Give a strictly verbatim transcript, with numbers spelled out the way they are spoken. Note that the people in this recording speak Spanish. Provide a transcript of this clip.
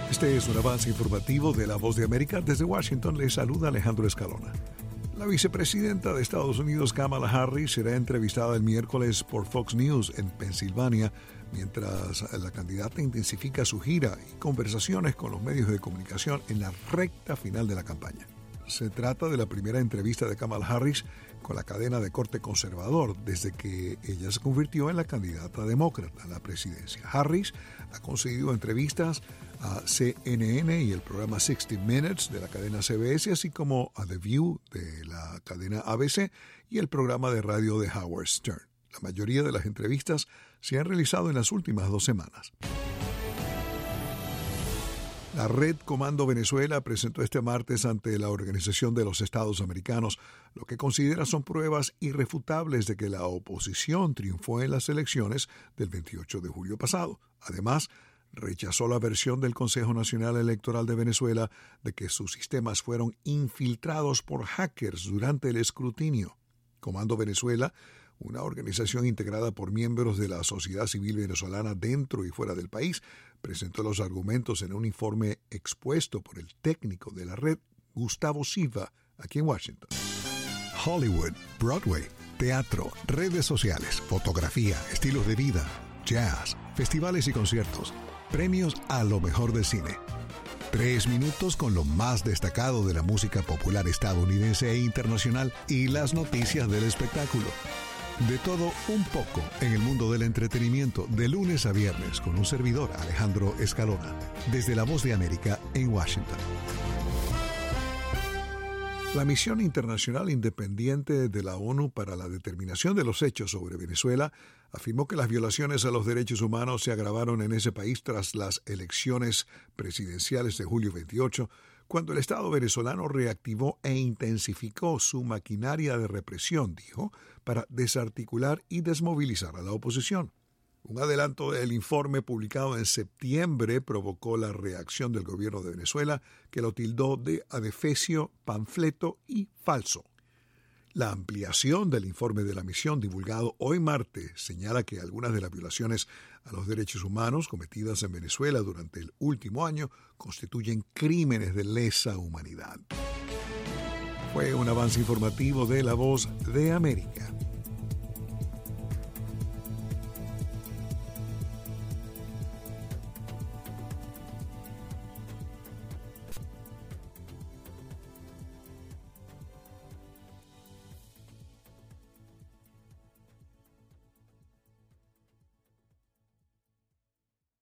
Este es un avance informativo de La Voz de América. Desde Washington les saluda Alejandro Escalona. La vicepresidenta de Estados Unidos, Kamala Harris, será entrevistada el miércoles por Fox News en Pensilvania, mientras la candidata intensifica su gira y conversaciones con los medios de comunicación en la recta final de la campaña. Se trata de la primera entrevista de Kamala Harris con la cadena de corte conservador desde que ella se convirtió en la candidata demócrata a la presidencia. Harris ha concedido entrevistas a C N N y el programa sesenta Minutes de la cadena C B S, así como a The View de la cadena A B C y el programa de radio de Howard Stern. La mayoría de las entrevistas se han realizado en las últimas dos semanas. La Red Comando Venezuela presentó este martes ante la Organización de los Estados Americanos lo que considera son pruebas irrefutables de que la oposición triunfó en las elecciones del veintiocho de julio pasado. Además, rechazó la versión del Consejo Nacional Electoral de Venezuela de que sus sistemas fueron infiltrados por hackers durante el escrutinio. Comando Venezuela, una organización integrada por miembros de la sociedad civil venezolana dentro y fuera del país, presentó los argumentos en un informe expuesto por el técnico de la red, Gustavo Silva, aquí en Washington. Hollywood, Broadway, teatro, redes sociales, fotografía, estilos de vida, jazz, festivales y conciertos, premios a lo mejor del cine. Tres minutos con lo más destacado de la música popular estadounidense e internacional y las noticias del espectáculo. De todo un poco en el mundo del entretenimiento, de lunes a viernes, con un servidor, Alejandro Escalona, desde La Voz de América en Washington. La Misión Internacional Independiente de la ONU para la Determinación de los Hechos sobre Venezuela afirmó que las violaciones a los derechos humanos se agravaron en ese país tras las elecciones presidenciales de julio veintiocho, cuando el Estado venezolano reactivó e intensificó su maquinaria de represión, dijo, para desarticular y desmovilizar a la oposición. Un adelanto del informe publicado en septiembre provocó la reacción del gobierno de Venezuela, que lo tildó de adefesio, panfleto y falso. La ampliación del informe de la misión divulgado hoy martes señala que algunas de las violaciones a los derechos humanos cometidas en Venezuela durante el último año constituyen crímenes de lesa humanidad. Fue un avance informativo de La Voz de América.